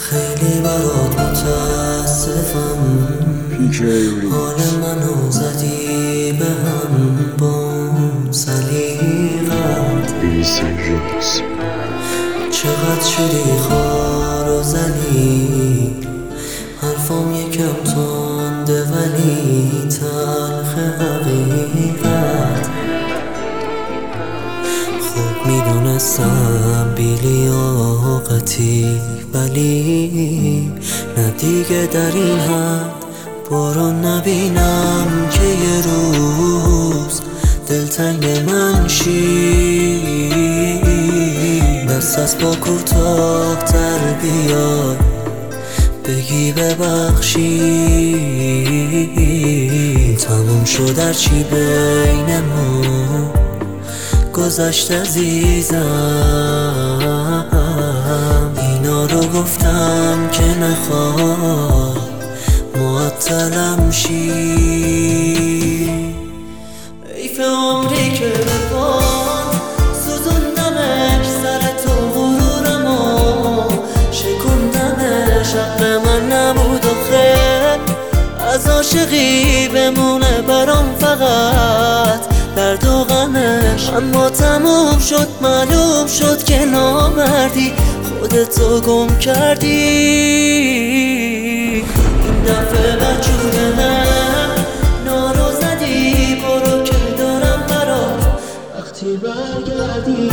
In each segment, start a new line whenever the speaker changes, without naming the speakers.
خیلی برات متاسفم، حال منو زدی به هم با سلیقت. چقدر شدی خار و زلیل، حرفام یکم تنده ولی تلخ حقیقت. خوب میدونستم بی لیاقتی، ولی نه دیگه در این حد برو نبینم که یه روز دلتنگ من شی. دست از با کوتاه تر بیای بگی ببخشی. تموم شد هرچی بینمون گذشت عزیزم. اینا رو گفتم که نخواه معطلم شی. حیف عمری که به پات سوزوندمش سر تو غرورمو شکوندمش. حق من نبود آخه از عاشقی بمونه برام فقط درد و غمش. اما تموم شد معلوم شد که نامردی خودتو گم کردی. این دفعه بجوره نارو زدی برو که دارم برات وقتی برگردی.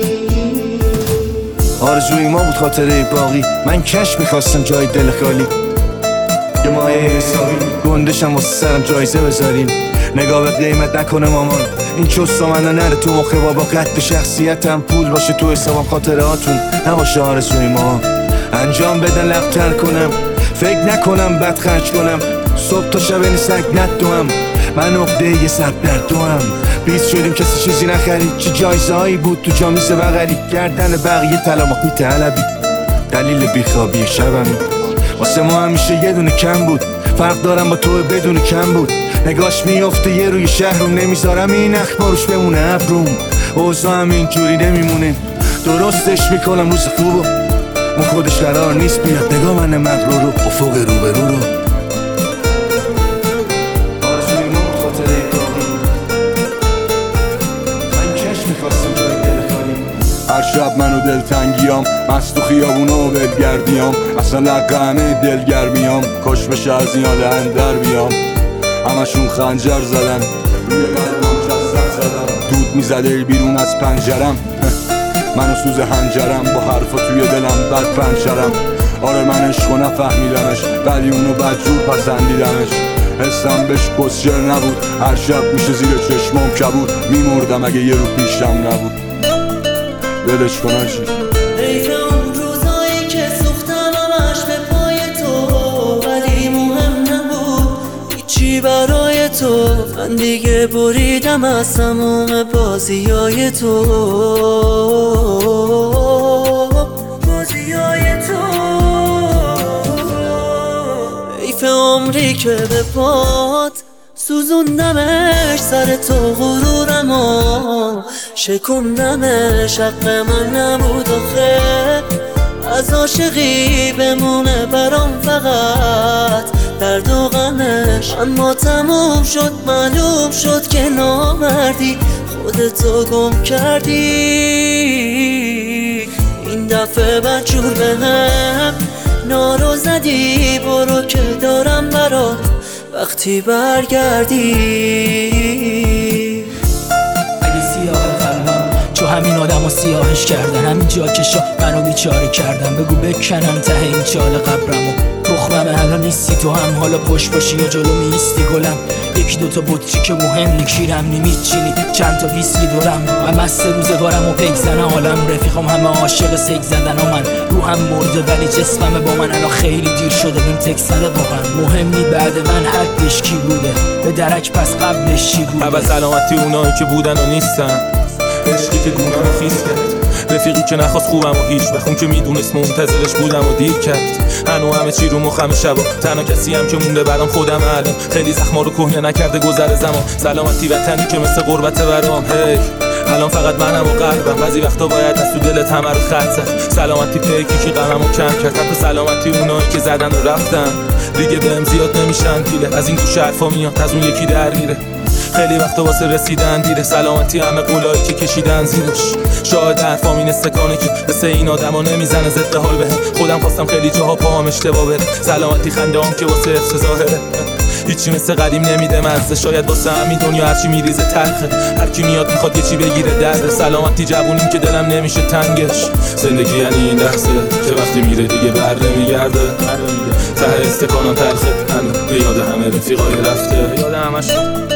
آرزوی ما بود خاطره باقی، من کش میخواستم جای دل خالی. یه مایه حسابی گندشم واسه سرم جایزه بذاریم. نگاه به قیمت نکنه مامان، این چوستا من نره تو مخه بابا. قد شخصیتم پول باشه تو حسابم، خاطراتون نباشه آرزوی ما. انجام بدن لبتر کنم، فکر نکنم بد خرج کنم. صبح تا شب نیستک ندوم، من عقده یه سب در دوم. بیز شدیم کسی چیزی نخرید، چه جایزه هایی بود تو جامیز بغلی. گردن بقیه طلا طلبی، دلیل بیخوابی شبمی. واسه ما همیشه یه دونه کم بود، فرق دارم با تو بدون کم بود. نگاش میفته یه روی شهرم، نمیذارم این اخباروش بمونه ابروم. اوضاع هم اینجوری نمیمونه، درستش میکنم روز خوبو. اون خودش قرار نیست بیاد نگاه من مغرور رو افق روبرو رو. آرزوی ما خاطره باقی، من کش میخواستم جای دل خالی. هر شب منو دلتنگیام مست تو خیابونو بلگردیام. اصلا لقمه دلگرمیام کاش بشه از این حال اندر بیام. همشون خنجر زدن روی قلبم جزر زدن. دود میزده بیرون از پنجرم، منو سوز هنجرم با حرفا توی دلم بد پنجرم. آره من عشقو نفهمیدمش ولی اونو بدجور پسندیدمش. حسم بهش کسچر نبود، هر شب میشه زیر چشمام کبود. میمردم اگه یه رو پیشم نبود. ولش کن آجی.
حیف اون روزایی که سوختم همش به پای تو، ولی مهم نبود هیچی برای تو. من دیگه بریدم از تموم بازیای تو. حیف عمری که به پات سوزوندمش سر تو غرورمو شکوندمش. حق من نبود آخه از عاشقی بمونه برام فقط درد و غمش. اما تموم شد معلوم شد که نامردی خودتو گم کردی. این دفعه بدجور بهم نارو زدی برو که دارم برات وقتی برگردی.
اگه سیاه قلبم چو همین آدم و سیاهش کردن، همین جا که شا منو بیچاره کردن. بگو بکنم ته این چال قبرمو تخممه الان نیستی تو هم. حالا پشت باشی یا جلو میستی گلم. یکی دوتا بطری که مهم نی کیرم نمیچینی، چند تا ویسکی دورم. من مست روزگارم و پیک زنه حالم. رفیقام همه عاشق سیک زدن و من روحم مرده ولی جسممه با من. الان خیلی دیر شده بهم تکس زده واقعا. مهم نی بعد من حدش کی بوده، به درک پس قبلش چی بوده.
اول سلامتی اونایی که بودن و نیستن، عشقی که گونه‌مو خیس کرد. رفیقی که نخواست خوبم و هیچ بخون که میدونست منتظرش بودم و دیر کرد. هنو همه چی رو مخم شبا، تنها کسی هم که مونده برام خودم الان. خیلی زخما رو کهنه نکرده گذر زمان. سلامتی وطنی که مثل غربت برام. هی الان فقط منم و قلبم. بعضی وقتا باید از تو دلت همه رو خط زد. سلامتی پیکی که غممو کم کرد، حتی سلامتی اونایی که زدن و رفتن دیگه بهم زیاد نمیشن پیله. از این گوش حرفا میاد از اون یکی در میره. خیلی وقتا واسه رسیدن دیره. سلامتی همه قولایی که کشیدن زیرش. شاید حرفام این استکانه که مثل این آدما نمیزنه ضد حال بهم. خودم خواستم خیلی جاها پاهم اشتباه بره. سلامتی خندهام که واسه حفظ ظاهره. هیچی مثل قدیم نمیده مزه. شاید واسه همین دنیا هرچی میریزه تلخه. هر کی میاد میخواد یه چی بگیره درد. سلامتی جوونیم که دلم نمیشه تنگش. زندگی یعنی این لحظه که وقتی میره دیگه بر نمیگرده. ته استکانم تلخه هنو به یاد همه رفیقای رفته. یاد همش